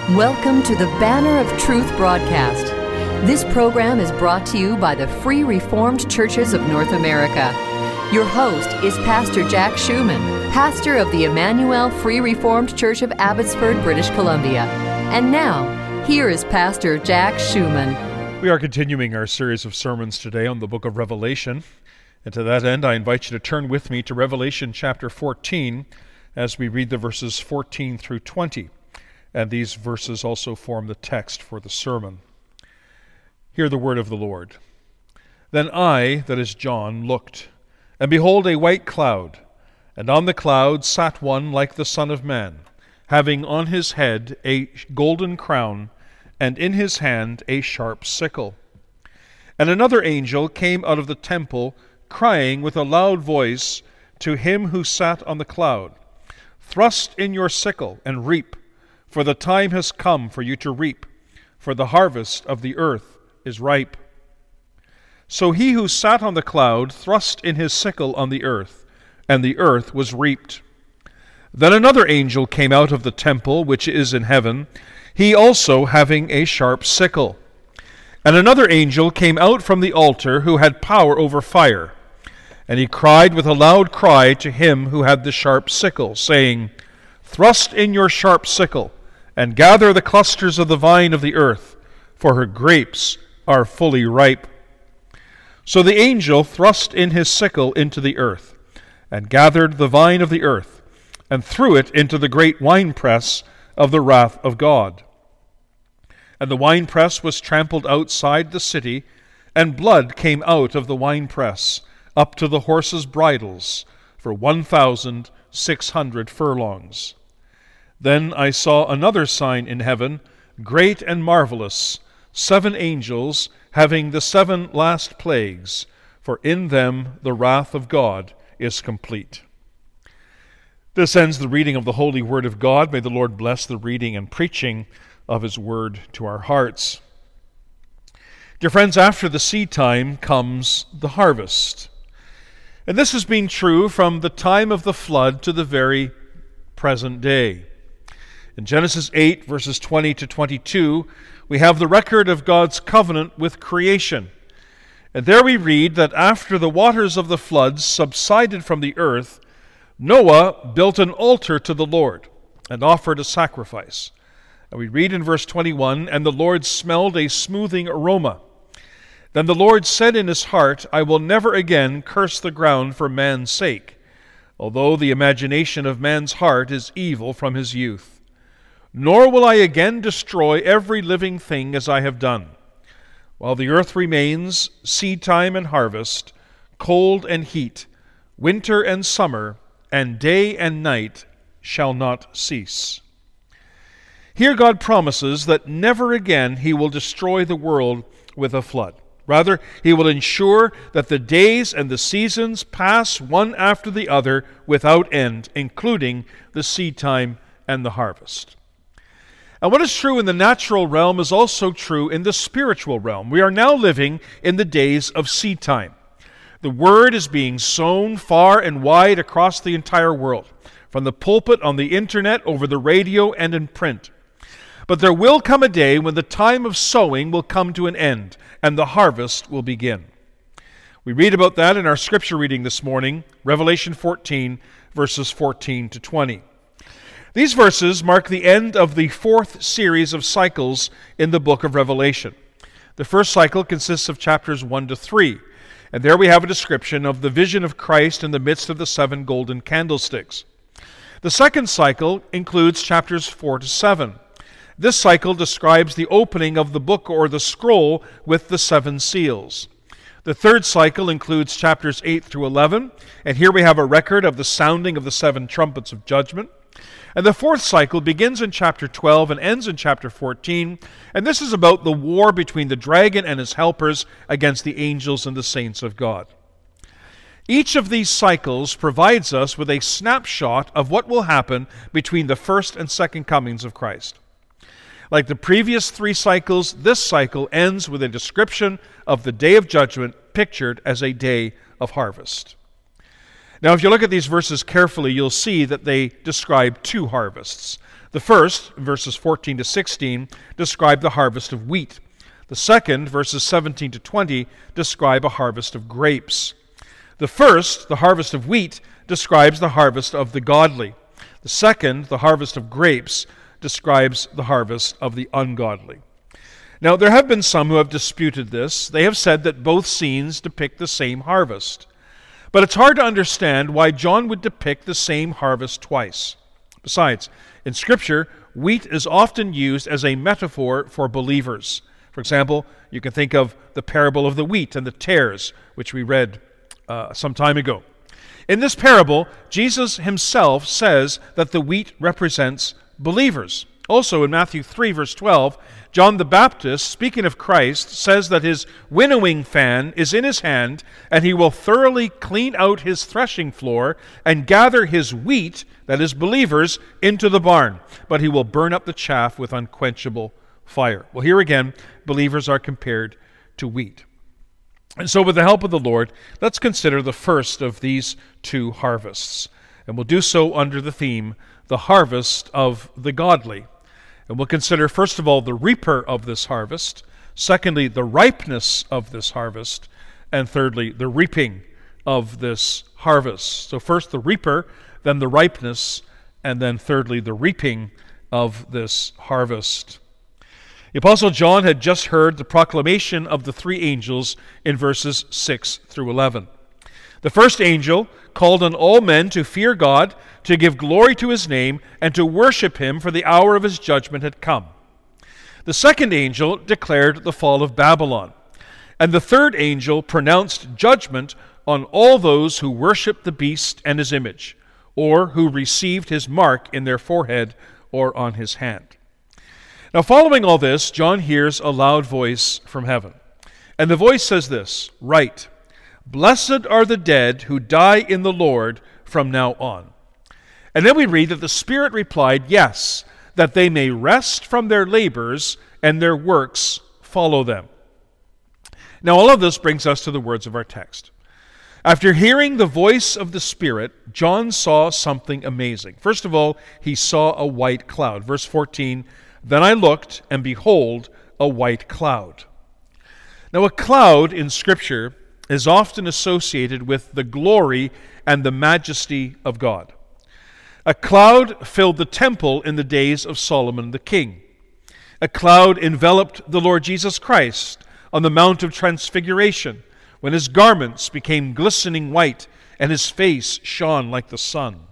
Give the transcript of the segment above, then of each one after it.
Welcome to the Banner of Truth broadcast. This program is brought to you by the Free Reformed Churches of North America. Your host is Pastor Jack Schumann, pastor of the Emmanuel Free Reformed Church of Abbotsford, British Columbia. And now, here is Pastor Jack Schumann. We are continuing our series of sermons today on the book of Revelation. And to that end, I invite you to turn with me to Revelation chapter 14 as we read the verses 14 through 20. And these verses also form the text for the sermon. Hear the word of the Lord. Then I, that is John, looked, and behold a white cloud, and on the cloud sat one like the Son of Man, having on his head a golden crown, and in his hand a sharp sickle. And another angel came out of the temple, crying with a loud voice to him who sat on the cloud, Thrust in your sickle and reap, for the time has come for you to reap, for the harvest of the earth is ripe. So he who sat on the cloud thrust in his sickle on the earth, and the earth was reaped. Then another angel came out of the temple which is in heaven, he also having a sharp sickle. And another angel came out from the altar who had power over fire, and he cried with a loud cry to him who had the sharp sickle, saying, Thrust in your sharp sickle, and gather the clusters of the vine of the earth, for her grapes are fully ripe. So the angel thrust in his sickle into the earth, and gathered the vine of the earth, and threw it into the great winepress of the wrath of God. And the winepress was trampled outside the city, and blood came out of the winepress up to the horses' bridles for 1,600 furlongs. Then I saw another sign in heaven, great and marvelous, 7 angels having the 7 last plagues, for in them the wrath of God is complete. This ends the reading of the holy word of God. May the Lord bless the reading and preaching of his word to our hearts. Dear friends, after the seed time comes the harvest. And this has been true from the time of the flood to the very present day. In Genesis 8, verses 20 to 22, we have the record of God's covenant with creation. And there we read that after the waters of the floods subsided from the earth, Noah built an altar to the Lord and offered a sacrifice. And we read in verse 21, And the Lord smelled a smoothing aroma. Then the Lord said in his heart, I will never again curse the ground for man's sake, although the imagination of man's heart is evil from his youth. Nor will I again destroy every living thing as I have done. While the earth remains, seed time and harvest, cold and heat, winter and summer, and day and night shall not cease. Here God promises that never again he will destroy the world with a flood. Rather, he will ensure that the days and the seasons pass one after the other without end, including the seed time and the harvest. And what is true in the natural realm is also true in the spiritual realm. We are now living in the days of seed time. The word is being sown far and wide across the entire world, from the pulpit, on the internet, over the radio, and in print. But there will come a day when the time of sowing will come to an end, and the harvest will begin. We read about that in our scripture reading this morning, Revelation 14, verses 14 to 20. These verses mark the end of the 4th series of cycles in the book of Revelation. The first cycle consists of chapters 1 to 3, and there we have a description of the vision of Christ in the midst of the 7 golden candlesticks. The second cycle includes chapters 4 to 7. This cycle describes the opening of the book or the scroll with the 7 seals. The third cycle includes chapters 8 through 11, and here we have a record of the sounding of the 7 trumpets of judgment. And the fourth cycle begins in chapter 12 and ends in chapter 14, and this is about the war between the dragon and his helpers against the angels and the saints of God. Each of these cycles provides us with a snapshot of what will happen between the first and second comings of Christ. Like the previous 3 cycles, this cycle ends with a description of the day of judgment pictured as a day of harvest. Now, if you look at these verses carefully, you'll see that they describe 2 harvests. The first, verses 14 to 16, describe the harvest of wheat. The second, verses 17 to 20, describe a harvest of grapes. The first, the harvest of wheat, describes the harvest of the godly. The second, the harvest of grapes, describes the harvest of the ungodly. Now, there have been some who have disputed this. They have said that both scenes depict the same harvest. But it's hard to understand why John would depict the same harvest twice. Besides, in Scripture, wheat is often used as a metaphor for believers. For example, you can think of the parable of the wheat and the tares, which we read some time ago. In this parable, Jesus himself says that the wheat represents believers. Also, in Matthew 3, verse 12, John the Baptist, speaking of Christ, says that his winnowing fan is in his hand, and he will thoroughly clean out his threshing floor and gather his wheat, that is, believers, into the barn, but he will burn up the chaff with unquenchable fire. Well, here again, believers are compared to wheat. And so with the help of the Lord, let's consider the first of these two harvests. And we'll do so under the theme, the harvest of the godly. And we'll consider, first of all, the reaper of this harvest. Secondly, the ripeness of this harvest. And thirdly, the reaping of this harvest. So first the reaper, then the ripeness, and then thirdly the reaping of this harvest. The Apostle John had just heard the proclamation of the three angels in verses 6 through 11. The first angel called on all men to fear God, to give glory to his name, and to worship him, for the hour of his judgment had come. The second angel declared the fall of Babylon. And the third angel pronounced judgment on all those who worship the beast and his image, or who received his mark in their forehead or on his hand. Now, following all this, John hears a loud voice from heaven. And the voice says this, "Write, blessed are the dead who die in the Lord from now on." And then we read that the Spirit replied, "Yes, that they may rest from their labors and their works follow them." Now, all of this brings us to the words of our text. After hearing the voice of the Spirit, John saw something amazing. First of all, he saw a white cloud. Verse 14, "Then I looked, and behold, a white cloud." Now, a cloud in Scripture is often associated with the glory and the majesty of God. A cloud filled the temple in the days of Solomon the king. A cloud enveloped the Lord Jesus Christ on the Mount of Transfiguration, when his garments became glistening white and his face shone like the sun.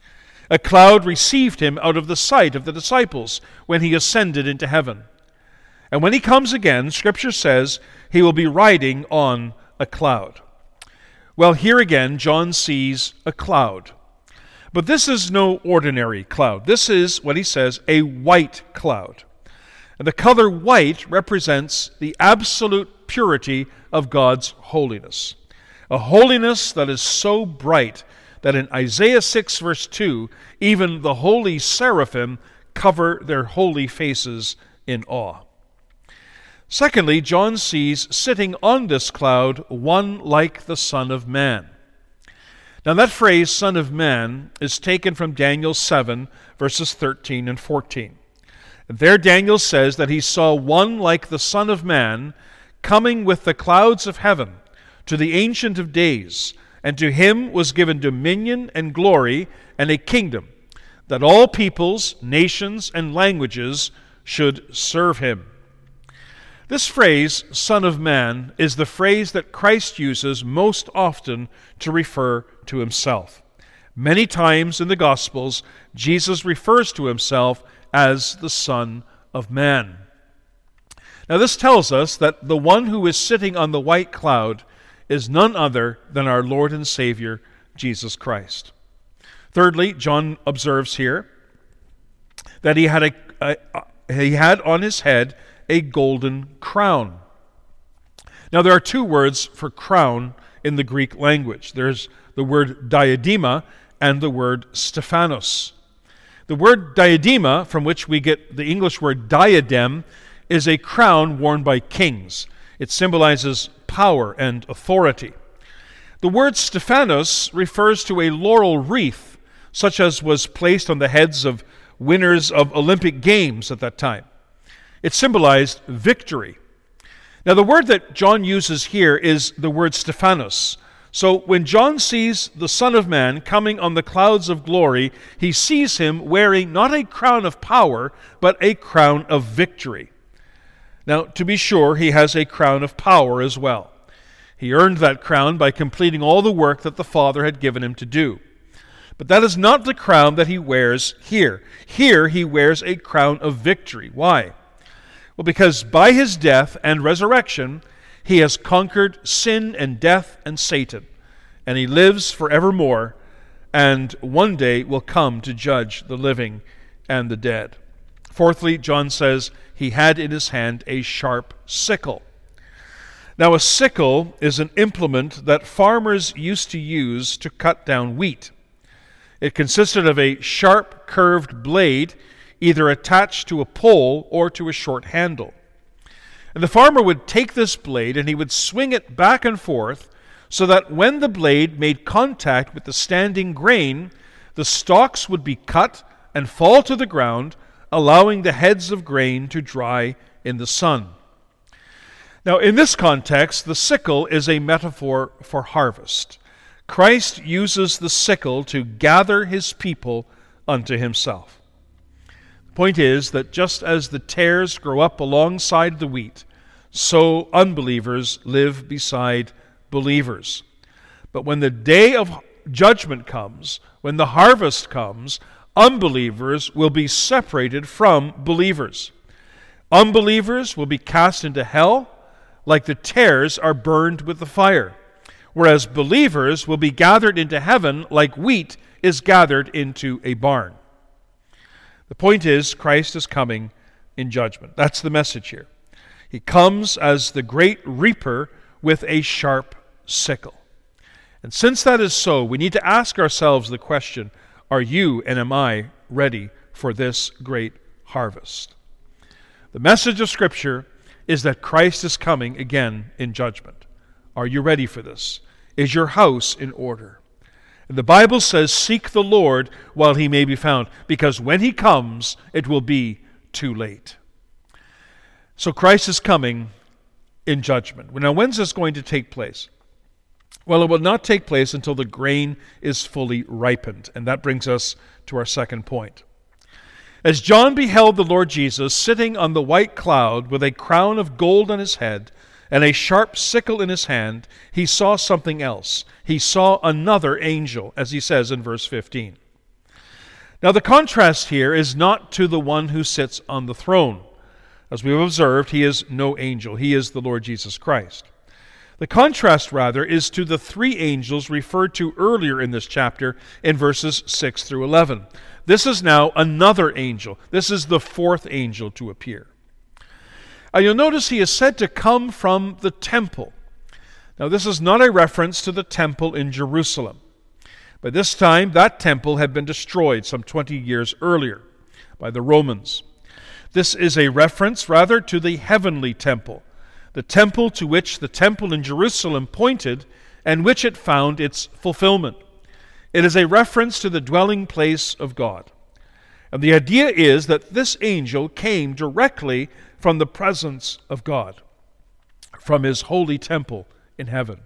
A cloud received him out of the sight of the disciples when he ascended into heaven. And when he comes again, Scripture says he will be riding on a cloud. Well, here again, John sees a cloud. But this is no ordinary cloud. This is, what he says, a white cloud. And the color white represents the absolute purity of God's holiness. A holiness that is so bright that in Isaiah 6 verse 2, even the holy seraphim cover their holy faces in awe. Secondly, John sees sitting on this cloud one like the Son of Man. Now that phrase, Son of Man, is taken from Daniel 7 verses 13 and 14. There Daniel says that he saw one like the Son of Man coming with the clouds of heaven to the Ancient of Days, and to him was given dominion and glory and a kingdom, that all peoples, nations, and languages should serve him. This phrase, Son of Man, is the phrase that Christ uses most often to refer to himself. Many times in the Gospels, Jesus refers to himself as the Son of Man. Now this tells us that the one who is sitting on the white cloud is none other than our Lord and Savior, Jesus Christ. Thirdly, John observes here that he had on his head a golden crown. Now there are two words for crown in the Greek language. There's the word diadema and the word Stephanos. The word diadema, from which we get the English word diadem, is a crown worn by kings. It symbolizes power and authority. The word Stephanos refers to a laurel wreath, such as was placed on the heads of winners of Olympic Games at that time. It symbolized victory. Now, the word that John uses here is the word Stephanos. So when John sees the Son of Man coming on the clouds of glory, he sees him wearing not a crown of power, but a crown of victory. Now, to be sure, he has a crown of power as well. He earned that crown by completing all the work that the Father had given him to do. But that is not the crown that he wears here. Here he wears a crown of victory. Why? Well, because by his death and resurrection, he has conquered sin and death and Satan, and he lives forevermore, and one day will come to judge the living and the dead. Fourthly, John says he had in his hand a sharp sickle. Now, a sickle is an implement that farmers used to use to cut down wheat. It consisted of a sharp, curved blade, either attached to a pole or to a short handle. And the farmer would take this blade and he would swing it back and forth so that when the blade made contact with the standing grain, the stalks would be cut and fall to the ground, allowing the heads of grain to dry in the sun. Now, in this context, the sickle is a metaphor for harvest. Christ uses the sickle to gather his people unto himself. The point is that just as the tares grow up alongside the wheat, so unbelievers live beside believers. But when the day of judgment comes, when the harvest comes, unbelievers will be separated from believers. Unbelievers will be cast into hell, like the tares are burned with the fire, whereas believers will be gathered into heaven like wheat is gathered into a barn. The point is, Christ is coming in judgment. That's the message here. He comes as the great reaper with a sharp sickle. And since that is so, we need to ask ourselves the question, are you and am I ready for this great harvest? The message of Scripture is that Christ is coming again in judgment. Are you ready for this? Is your house in order? And the Bible says, seek the Lord while he may be found, because when he comes, it will be too late. So Christ is coming in judgment. Now, when's this going to take place? Well, it will not take place until the grain is fully ripened. And that brings us to our second point. As John beheld the Lord Jesus sitting on the white cloud with a crown of gold on his head and a sharp sickle in his hand, he saw something else. He saw another angel, as he says in verse 15. Now, the contrast here is not to the one who sits on the throne. As we have observed, he is no angel. He is the Lord Jesus Christ. The contrast, rather, is to the three angels referred to earlier in this chapter in verses 6 through 11. This is now another angel. This is the fourth angel to appear. You'll notice he is said to come from the temple. Now, this is not a reference to the temple in Jerusalem. By this time, that temple had been destroyed some 20 years earlier by the Romans. This is a reference, rather, to the heavenly temple, the temple to which the temple in Jerusalem pointed and which it found its fulfillment. It is a reference to the dwelling place of God. And the idea is that this angel came directly from the presence of God, from his holy temple in heaven.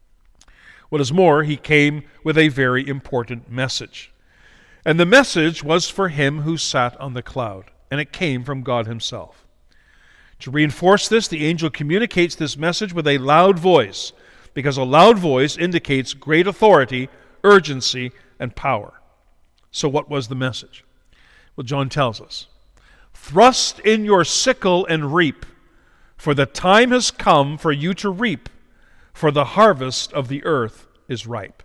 What is more, he came with a very important message. And the message was for him who sat on the cloud, and it came from God himself. To reinforce this, the angel communicates this message with a loud voice, because a loud voice indicates great authority, urgency, and power. So what was the message? Well, John tells us, thrust in your sickle and reap, for the time has come for you to reap, for the harvest of the earth is ripe.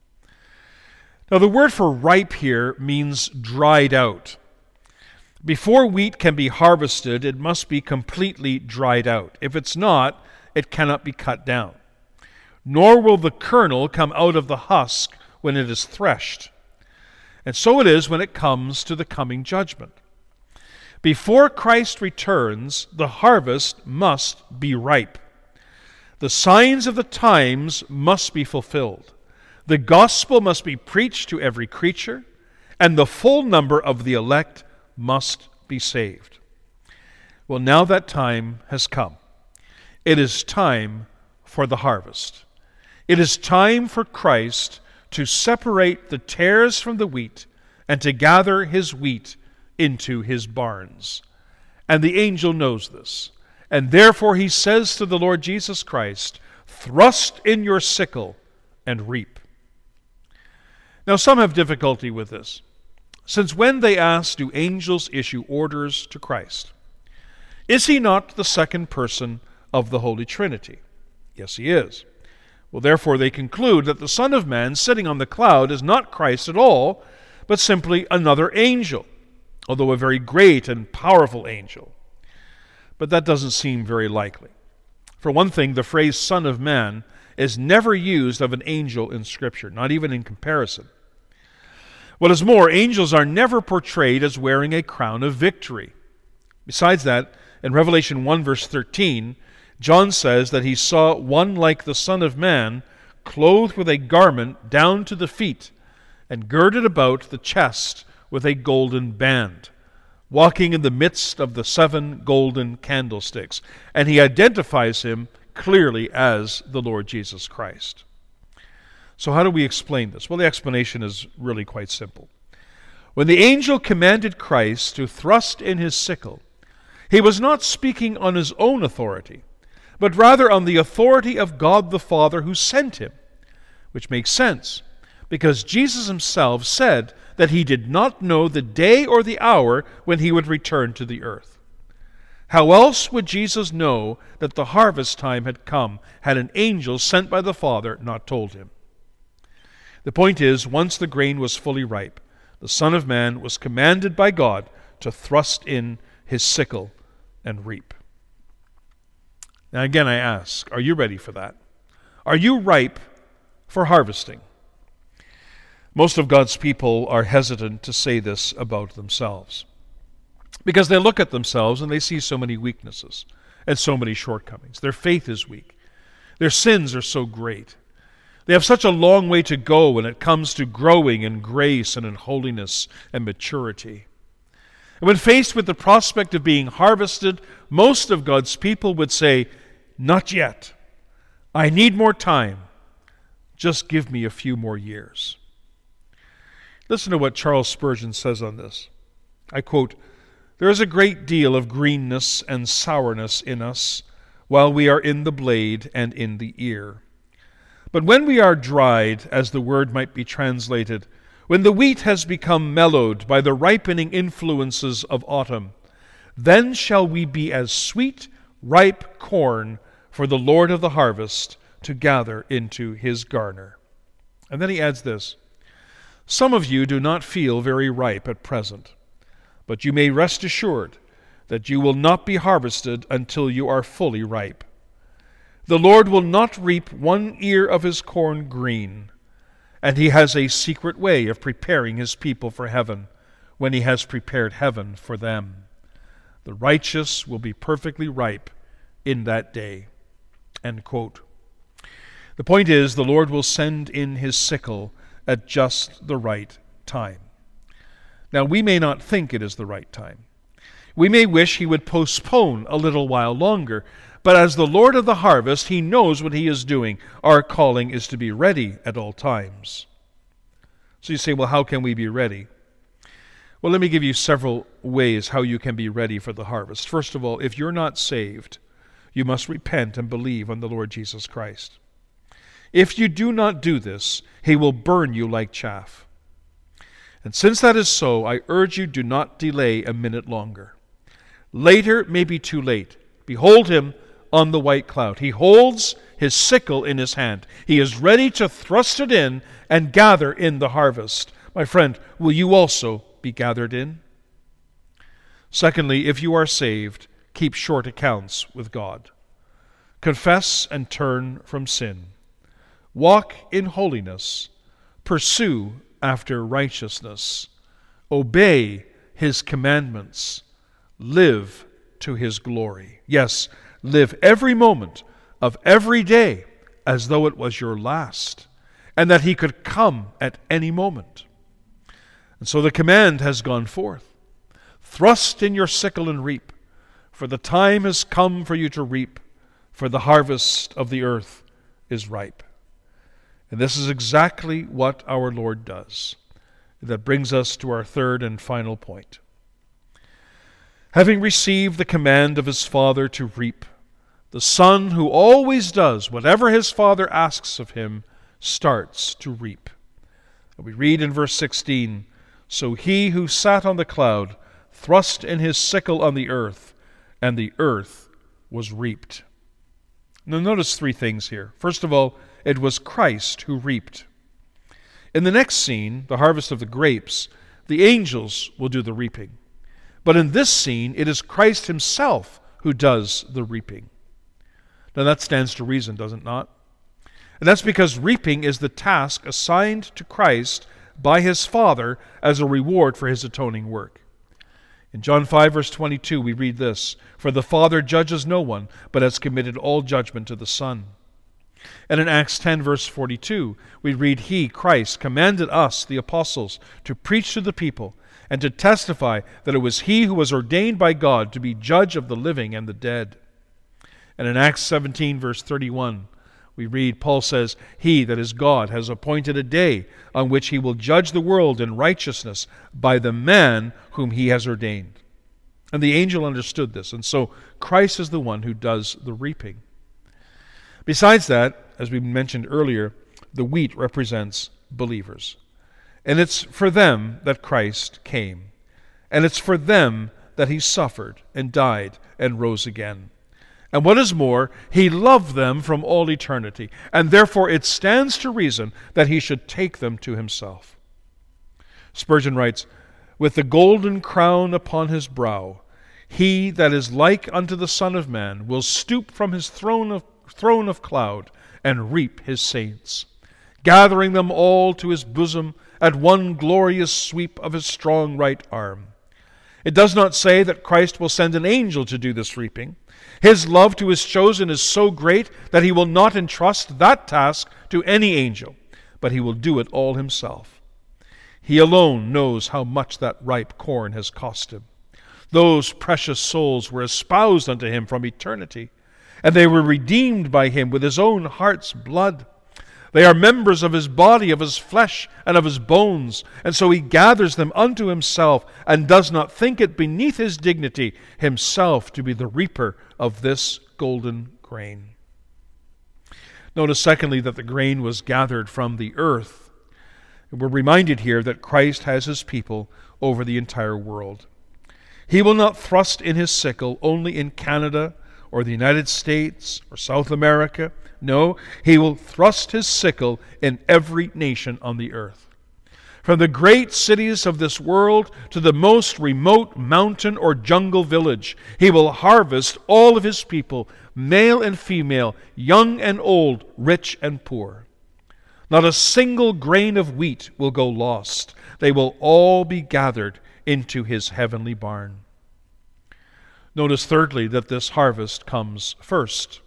Now, the word for ripe here means dried out. Before wheat can be harvested, it must be completely dried out. If it's not, it cannot be cut down. Nor will the kernel come out of the husk when it is threshed. And so it is when it comes to the coming judgment. Before Christ returns, the harvest must be ripe. The signs of the times must be fulfilled. The gospel must be preached to every creature, and the full number of the elect must be saved. Well, now that time has come. It is time for the harvest. It is time for Christ to separate the tares from the wheat and to gather his wheat into his barns. And the angel knows this. And therefore he says to the Lord Jesus Christ, "Thrust in your sickle and reap." Now some have difficulty with this. Since when, they ask, do angels issue orders to Christ? Is he not the second person of the Holy Trinity? Yes, he is. Well, therefore they conclude that the Son of Man sitting on the cloud is not Christ at all, but simply another angel, although a very great and powerful angel. But that doesn't seem very likely. For one thing, the phrase Son of Man is never used of an angel in Scripture, not even in comparison. What is more, angels are never portrayed as wearing a crown of victory. Besides that, in Revelation 1 verse 13, John says that he saw one like the Son of Man, clothed with a garment down to the feet, and girded about the chest with a golden band, walking in the midst of the 7 golden candlesticks. And he identifies him clearly as the Lord Jesus Christ. So how do we explain this? Well, the explanation is really quite simple. When the angel commanded Christ to thrust in his sickle, he was not speaking on his own authority, but rather on the authority of God the Father who sent him, which makes sense, because Jesus himself said that he did not know the day or the hour when he would return to the earth. How else would Jesus know that the harvest time had come had an angel sent by the Father not told him? The point is, once the grain was fully ripe, the Son of Man was commanded by God to thrust in his sickle and reap. Now again I ask, are you ready for that? Are you ripe for harvesting? Most of God's people are hesitant to say this about themselves, because they look at themselves and they see so many weaknesses and so many shortcomings. Their faith is weak. Their sins are so great. They have such a long way to go when it comes to growing in grace and in holiness and maturity. And when faced with the prospect of being harvested, most of God's people would say, "Not yet. I need more time. Just give me a few more years." Listen to what Charles Spurgeon says on this. I quote, "There is a great deal of greenness and sourness in us while we are in the blade and in the ear. But when we are dried, as the word might be translated, when the wheat has become mellowed by the ripening influences of autumn, then shall we be as sweet, ripe corn for the Lord of the harvest to gather into his garner." And then he adds this, "Some of you do not feel very ripe at present, but you may rest assured that you will not be harvested until you are fully ripe. The Lord will not reap one ear of his corn green, and he has a secret way of preparing his people for heaven when he has prepared heaven for them. The righteous will be perfectly ripe in that day." End quote. The point is, the Lord will send in his sickle at just the right time. Now, we may not think it is the right time. We may wish he would postpone a little while longer, but as the Lord of the harvest, he knows what he is doing. Our calling is to be ready at all times. So you say, well, how can we be ready? Well, let me give you several ways how you can be ready for the harvest. First of all, if you're not saved, you must repent and believe on the Lord Jesus Christ. If you do not do this, he will burn you like chaff. And since that is so, I urge you, do not delay a minute longer. Later may be too late. Behold him on the white cloud. He holds his sickle in his hand. He is ready to thrust it in and gather in the harvest. My friend, will you also be gathered in? Secondly, if you are saved, keep short accounts with God. Confess and turn from sin. Walk in holiness. Pursue after righteousness. Obey his commandments. Live to his glory. Yes, live every moment of every day as though it was your last, and that he could come at any moment. And so the command has gone forth. Thrust in your sickle and reap, for the time has come for you to reap, for the harvest of the earth is ripe. And this is exactly what our Lord does. That brings us to our third and final point. Having received the command of his Father to reap, the Son, who always does whatever his Father asks of him, starts to reap. And we read in verse 16, "So he who sat on the cloud thrust in his sickle on the earth, and the earth was reaped." Now notice three things here. First of all, it was Christ who reaped. In the next scene, the harvest of the grapes, the angels will do the reaping. But in this scene, it is Christ himself who does the reaping. Now that stands to reason, does it not? And that's because reaping is the task assigned to Christ by his Father as a reward for his atoning work. In John 5, verse 22, we read this, "For the Father judges no one, but has committed all judgment to the Son." And in Acts 10, verse 42, we read, "He, Christ, commanded us, the apostles, to preach to the people and to testify that it was he who was ordained by God to be judge of the living and the dead." And in Acts 17, verse 31, we read, Paul says, "He, that is God, has appointed a day on which he will judge the world in righteousness by the man whom he has ordained." And the angel understood this, and so Christ is the one who does the reaping. Besides that, as we mentioned earlier, the wheat represents believers. And it's for them that Christ came. And it's for them that he suffered and died and rose again. And what is more, he loved them from all eternity, and therefore it stands to reason that he should take them to himself. Spurgeon writes, "With the golden crown upon his brow, he that is like unto the Son of Man will stoop from his throne of cloud and reap his saints, gathering them all to his bosom at one glorious sweep of his strong right arm." It does not say that Christ will send an angel to do this reaping. His love to his chosen is so great that he will not entrust that task to any angel, but he will do it all himself. He alone knows how much that ripe corn has cost him. Those precious souls were espoused unto him from eternity, and they were redeemed by him with his own heart's blood. They are members of his body, of his flesh, and of his bones, and so he gathers them unto himself, and does not think it beneath his dignity himself to be the reaper of this golden grain. Notice, secondly, that the grain was gathered from the earth. We're reminded here that Christ has his people over the entire world. He will not thrust in his sickle only in Canada or the United States or South America. No, he will thrust his sickle in every nation on the earth. From the great cities of this world to the most remote mountain or jungle village, he will harvest all of his people, male and female, young and old, rich and poor. Not a single grain of wheat will go lost. They will all be gathered into his heavenly barn. Notice thirdly that this harvest comes first.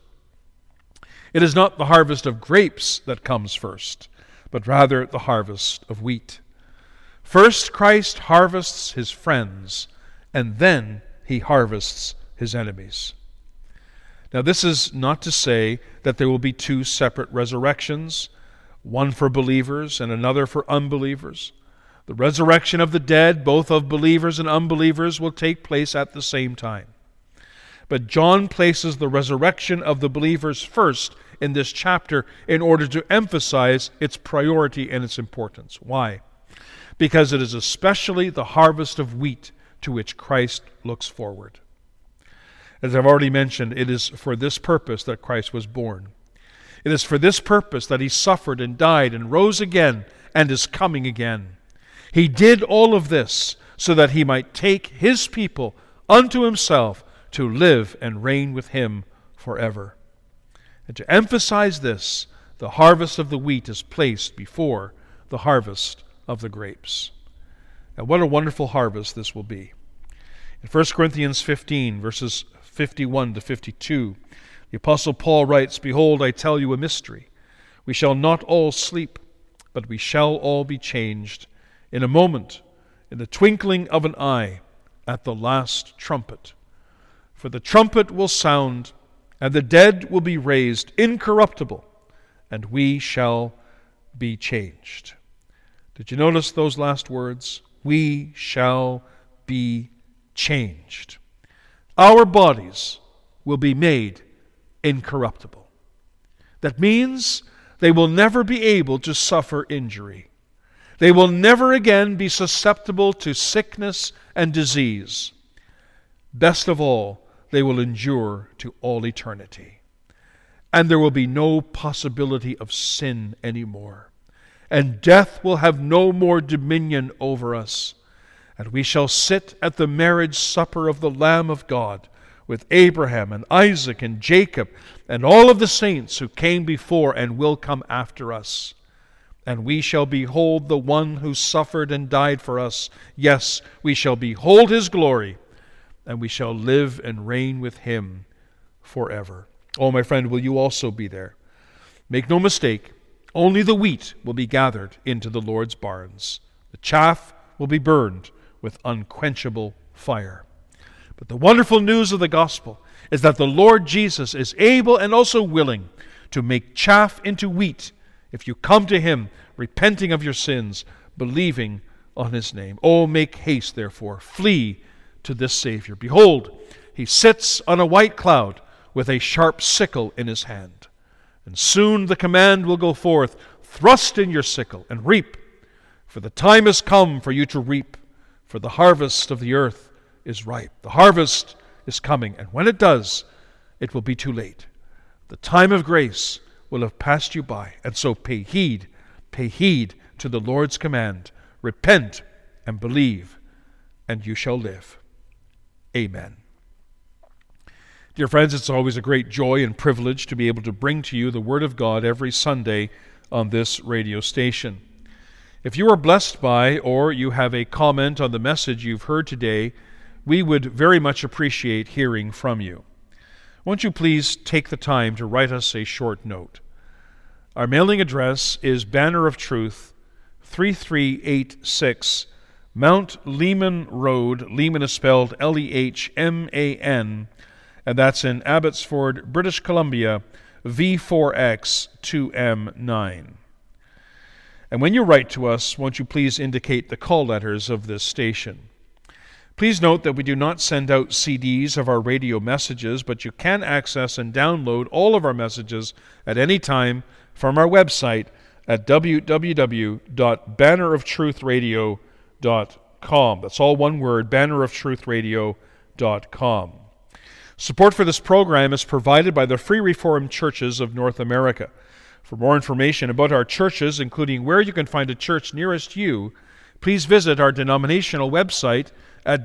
It is not the harvest of grapes that comes first, but rather the harvest of wheat. First Christ harvests his friends, and then he harvests his enemies. Now this is not to say that there will be two separate resurrections, one for believers and another for unbelievers. The resurrection of the dead, both of believers and unbelievers, will take place at the same time. But John places the resurrection of the believers first in this chapter in order to emphasize its priority and its importance. Why? Because it is especially the harvest of wheat to which Christ looks forward. As I've already mentioned, it is for this purpose that Christ was born. It is for this purpose that he suffered and died and rose again and is coming again. He did all of this so that he might take his people unto himself to live and reign with him forever. And to emphasize this, the harvest of the wheat is placed before the harvest of the grapes. And what a wonderful harvest this will be. In 1 Corinthians 15, verses 51 to 52, the Apostle Paul writes, "Behold, I tell you a mystery. We shall not all sleep, but we shall all be changed. In a moment, in the twinkling of an eye, at the last trumpet. For the trumpet will sound, and the dead will be raised incorruptible, and we shall be changed. Did you notice those last words? We shall be changed. Our bodies will be made incorruptible. That means they will never be able to suffer injury. They will never again be susceptible to sickness and disease. Best of all, they will endure to all eternity. And there will be no possibility of sin anymore. And death will have no more dominion over us. And we shall sit at the marriage supper of the Lamb of God with Abraham and Isaac and Jacob and all of the saints who came before and will come after us. And we shall behold the one who suffered and died for us. Yes, we shall behold his glory, and we shall live and reign with him forever. Oh, my friend, will you also be there? Make no mistake, only the wheat will be gathered into the Lord's barns. The chaff will be burned with unquenchable fire. But the wonderful news of the gospel is that the Lord Jesus is able and also willing to make chaff into wheat if you come to him, repenting of your sins, believing on his name. Oh, make haste, therefore, flee to this Savior. Behold, he sits on a white cloud with a sharp sickle in his hand. And soon the command will go forth, thrust in your sickle and reap, for the time has come for you to reap, for the harvest of the earth is ripe. The harvest is coming, and when it does, it will be too late. The time of grace will have passed you by, and so pay heed to the Lord's command. Repent and believe, and you shall live. Amen. Dear friends, it's always a great joy and privilege to be able to bring to you the Word of God every Sunday on this radio station. If you are blessed by or you have a comment on the message you've heard today, we would very much appreciate hearing from you. Won't you please take the time to write us a short note? Our mailing address is Banner of Truth, 3386 Mount Lehman Road. Lehman is spelled Lehman, and that's in Abbotsford, British Columbia, V4X 2M9. And when you write to us, won't you please indicate the call letters of this station? Please note that we do not send out CDs of our radio messages, but you can access and download all of our messages at any time from our website at www.banneroftruthradio.com. That's all one word, banneroftruthradio.com. Support for this program is provided by the Free Reformed Churches of North America. For more information about our churches, including where you can find a church nearest you, please visit our denominational website at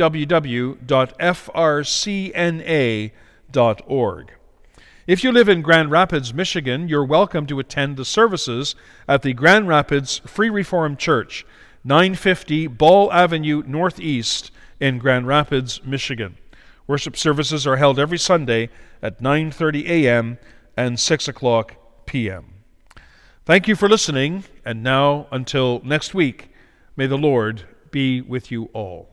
www.frcna.org. If you live in Grand Rapids, Michigan, you're welcome to attend the services at the Grand Rapids Free Reformed Church, 950 Ball Avenue Northeast in Grand Rapids, Michigan. Worship services are held every Sunday at 9:30 a.m. and 6 o'clock p.m. Thank you for listening, and now until next week, may the Lord be with you all.